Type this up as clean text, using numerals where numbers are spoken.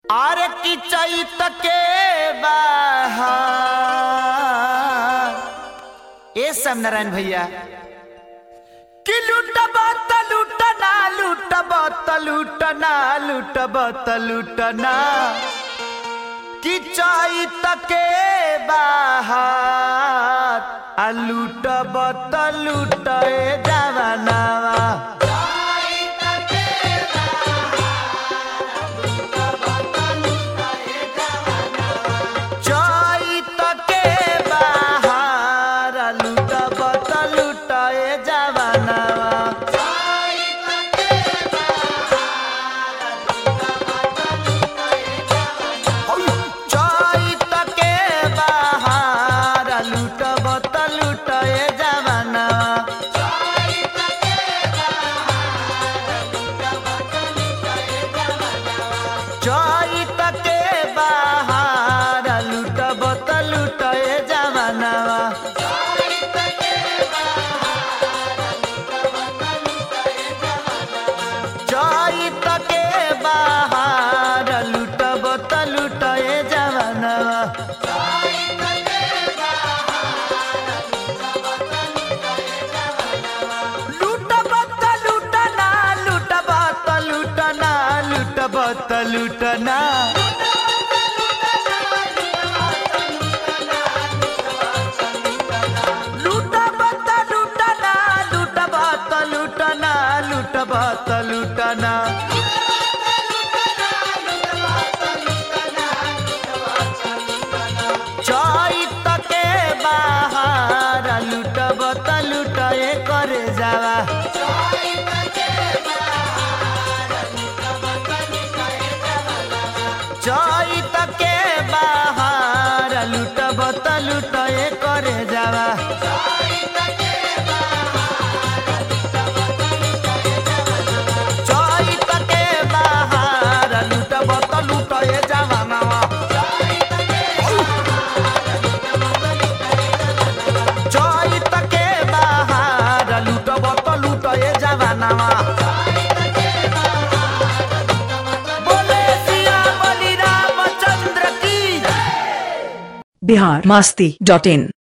आरे की चैत के बाहर ए सब नारायण भैया कि लूटबा त लूटना लूटबा त लूटना लूटबा त लूटना कि चैत के बाहर आ लूटबा त लूटे जवानावा लूटना लूटबा लूटना लूटबा लूटना लूटबा लूटना चैत के बाहर लूटबा लूटे करे जावा चैत के बाहर लूटब त लूटे करे जावा चैत के बाहर लूटब त लूटे जवानावा चैत के बाहर लूटब त लूटे जवानावा बिहारमस्ती.in